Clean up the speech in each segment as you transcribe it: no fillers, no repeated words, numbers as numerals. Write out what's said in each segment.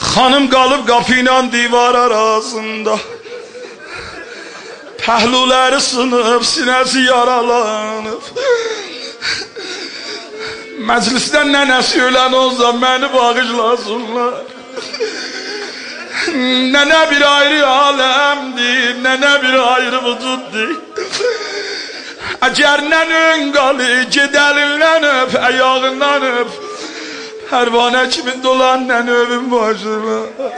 Xanım qalıb qapı ilə divar arasında, pəhluləri sınıb, sinəsi yaralanıb. Məclisdən nənəsi ölən olsa məni bağışlasınlar. Nənə bir ayrı aləmdir, nənə bir ayrı vücuddur. Əgər nənün qalı gedəlindən öp, əyağından öp, pərvanə kimi dolan nənə övün başına.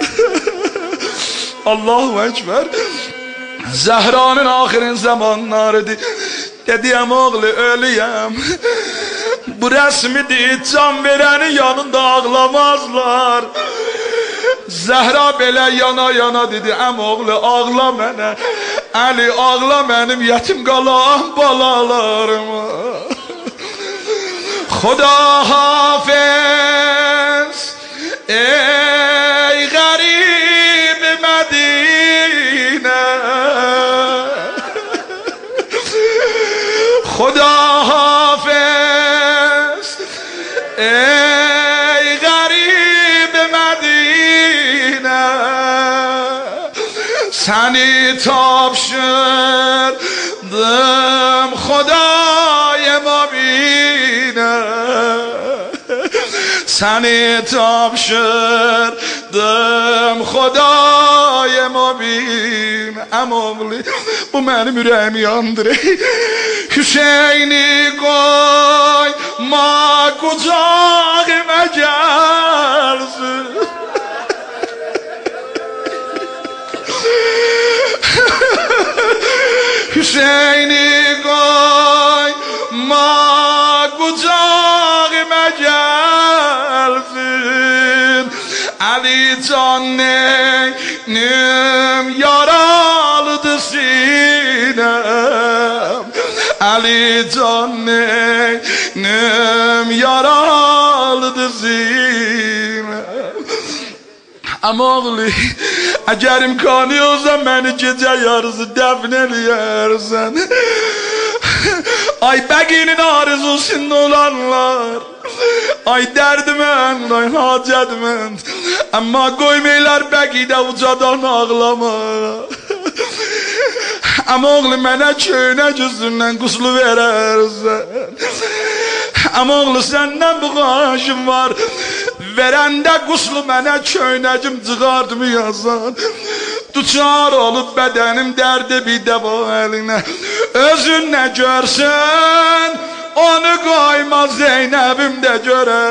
Allahu Ekber. Zəhranın axirin zamanlarıdır. Dediyəm oğlu ölüyəm. Bu rəsmidir, can verəni yanında ağlamazlar. Zəhra belə yana yana dedi, əm oğlu ağla mənə, Əli ağla mənim yetim qalan balalarıma. Xuda hafiz ey qərib Mədinə, Xuda hafiz ey qərib Mədinə, səni tapşırdım Xuday Mübinə, səni tapşırdım Xuday Mübinə. Əm oğlu, bu mənim ürəyimi yandırır. Hüseyni qoyma qucağıma gəlsin, Hüseyni qoyma qucağıma gəlsin, Əli can neynim yaralıdır sinem, Əli can neynim yaralıdır sinem. Ama oğlu, əgər imkanı olsa məni gecə yarısı dəfn eləyərsən. Ay bəqinin arzusunda olanlar, ay dərdimən, ay hacədimən, amma qoymaylar bəqidə ucadan ağlamağa. Amma oğlu, mənə köynək üstündən quslu verərsən. Amma oğlu, səndən bu qaşım var, verəndə quslu mənə köynəcim çıxartmayasan. Duçar olub bədənim dərdi bir dəva əlinə, özün nə görsən onu qoyma Zeynəbim də görə.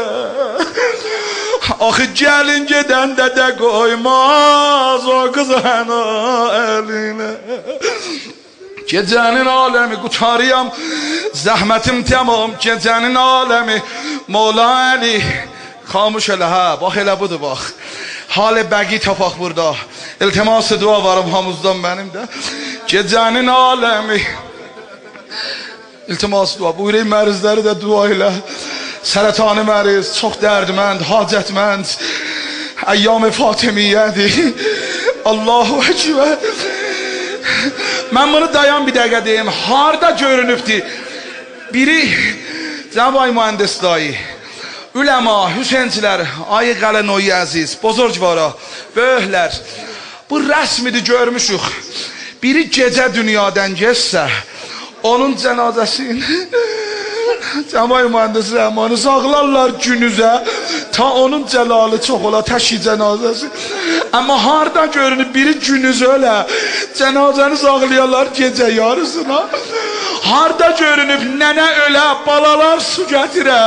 Axı gəlin gedəndə də qoymaz o qız həna əlinə. Gecənin aləmi qutarıyam, zəhmətim tamam, gecənin aləmi Mola Əli. Xamuş elə, hə, bax elə budur, bax. Halə bəqi tapaq burada. İltiması dua varım hamuzdan mənim də. Gecənin aləmi. İltiması dua. Buyurayım mərizləri də dua ilə. Sərətani məriz, çox dərdmənd, hacətmənd. Əyyam-ı Fatimiyyədir. Allahu Ekber. Mən bunu dayan bir dəqiqə deyim. Harda görünübdür? Biri, Cənab ay mühəndis dayı, Üləma, Hüseyincilər, Ayı Qələnoyi əziz, Bozorgvara, böyüklər, bu rəsmidir görmüşük. Biri gecə dünyadan geçsə, onun cənazəsini Cəmay mühəndis rəhmanı sağlarlar günüzə, ta onun cəlalı çox ola təşki cənazəsi. Amma harda görünür biri günüz ölə, cənazəni sağlayarlar gecə yarısına. Harda görünüb nənə ölə, balalar su gətirə.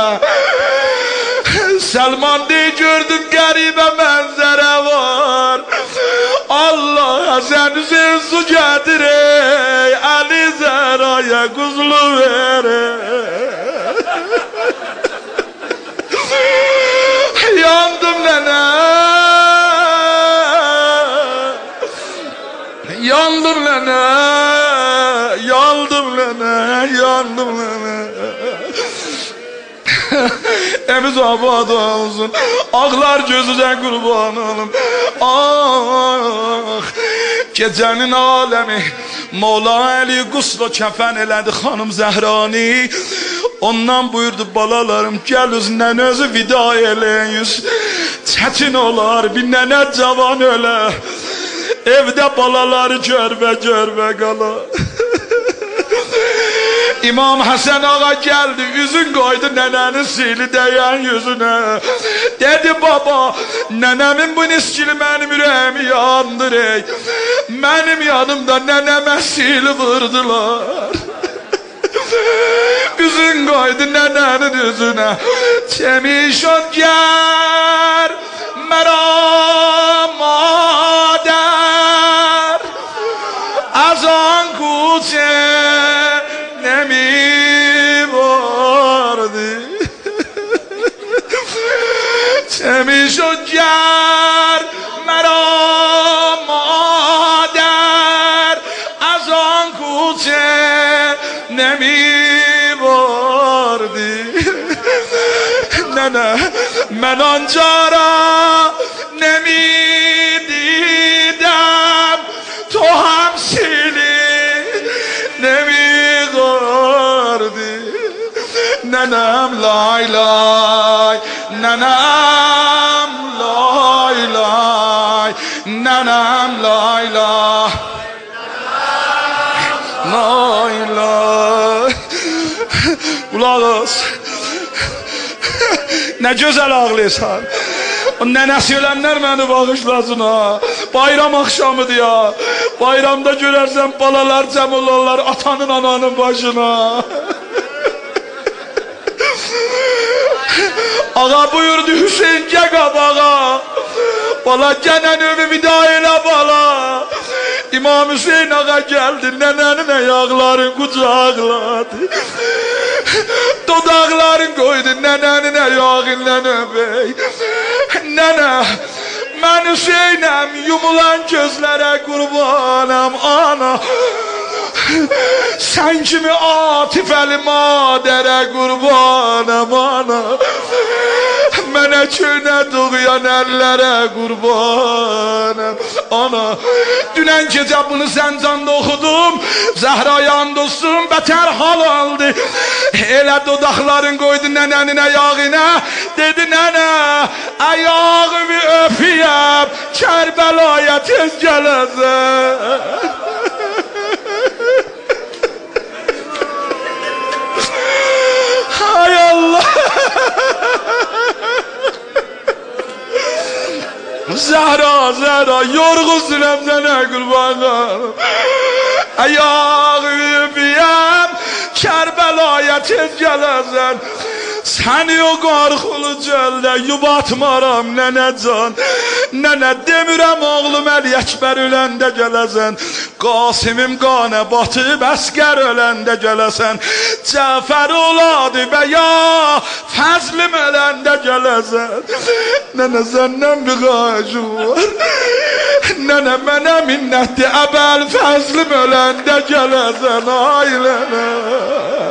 Səlman deyə gördüm qəribə mənzərə var. Allah sən Hüseyin su gətirək, Əli Zəraya quzlu verək. Yandım nənə, yandım nənə, yandım nənə, yandım nənə. Emiz abad olsun, ağlar gözüden kurban olum. Ah, gecenin alemi Mola Əli qusla kəfən elədi xanım Zəhrani. Ondan buyurdu balalarım gel öz nənəzi vida eləyin yüz. Çətin olar bir nənə cavan ölə. Evdə balaları görbe qala. İmam Hasan ağa geldi, üzün koydu nənənin sili değen yüzüne. Dedi baba, nənəmin bu niskili benim yüreğimi yandırır. Benim yanımda nənəmə sili vurdular. Üzün koydu nənənin yüzüne. Çemişon ger, meram ader. Azan kuçe nemi vardı. Çemiş o ger meram ader. Az an kuçe nemi vardı. Nene men ancara nemi didem. To hamsili nemi vardı. Nenem lay lay, nenem lay lay, nenem lay lay, lay lay. Kulağız, ne güzel ağlıyorsan. O nənəsi ölənlər məni bağışlasın ha. Bayram akşamıdır ya. Bayramda görərsən balalar cəm olarlar atanın ananın başına. Ağa buyurdu Hüseyin Cəqab ağa. Bala gənən ömü vida elə bala. İmam Hüseyin ağa geldi nənənin ayaqların qucaqladı. Dodaqların koydu nənənin ayağından öpey. Nənə mən Hüseynəm yumulan gözlərə qurbanam ana. Sen kimi atifəli madərə qurbanam ana. Mənə köynə doğuyan əllərə qurbanam ana. Dünən gecə bunu Zəncanda oxudum. Zəhra yandolsun bətər hal aldı. Elə dodaqların qoydu nənənin ayağına. Dedi nənə ayağımı öpüyəm Kərbəlaya tez gələsən. Hay Allah. Zəhra yorğunsunam sənə qurbanım. Ayağımı öpüyəm Kərbəlaya tez gələsən. Səni o qarxılı çöldə yubatmaram nənəcan. Nənə demirəm oğlum Əli Əkbər öləndə gələsən. Qasimim qanə batıb əskər öləndə gələsən. Cəfər oladı və ya Fəzlim öləndə gələsən. Nənə səndən bir xahişim var. Nənə mənə minnətdir Əbəl Fəzlim öləndə gələsən. Ay nənə.